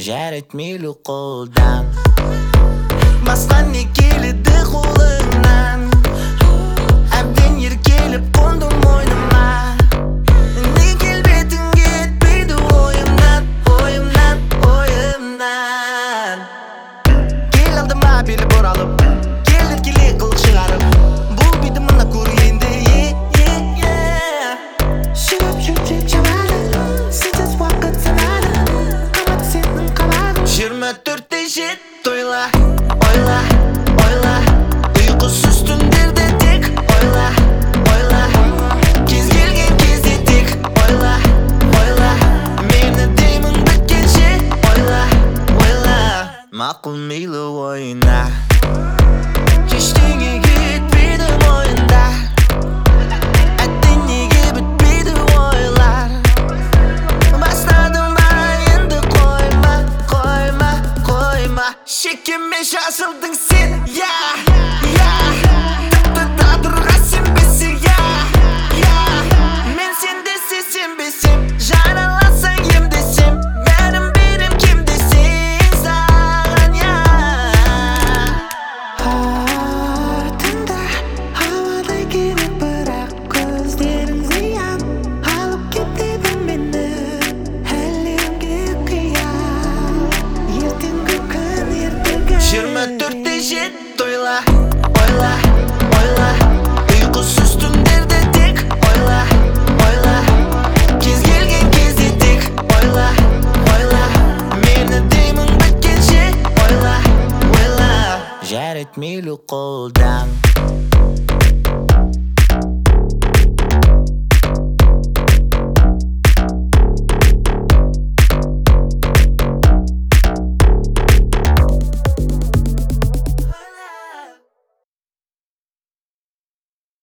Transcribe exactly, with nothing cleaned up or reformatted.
Жаретмейлі қолдан, басқан не келеді қолыңнан. Әбден еркеліп қондым мойныма, не келбетің кетпейді ойымнан, ойымнан, ойымнан. Кел алдыма белі бұралып, кел еркеле қылық шығарып, бұл биді мына көр енді. Шырап жүрек жабады, сенсіз уақыт санады, қамат сенің қабағың. Жиырма төртте жет тойла, ойла, ойла, ұйқысыз түндерде тек ойла, ойла, кез келген кезде тек ойла, ойла, мені деймін біткенше ойла, ойла. Мақұл мейлі ойна, ештеңе кетпейді мойында, әттең неге бітпейді ойлар. Бастады ма енді қойма, қойма, қойма, шекеме жазылдың сен, я, я. Тіпті тағдырға сенбесең, я, я. Мен сендесе сенбесем, жараласаң емдесем, бәрін берем кем десең саған, я. Артында ауадай керек, бірақ көздерің зиян, алып кетеді мені әлемге қиял. Ертеңгі күн, ертеңгі жиырма төртте жет тойла, ойла, ойла, ұйқысыз түндерде тек ойла, ойла, кез келген кезде тек ойла, ойла, мені деймін біткенше ойла, ойла. Жаретмейлі қолдан.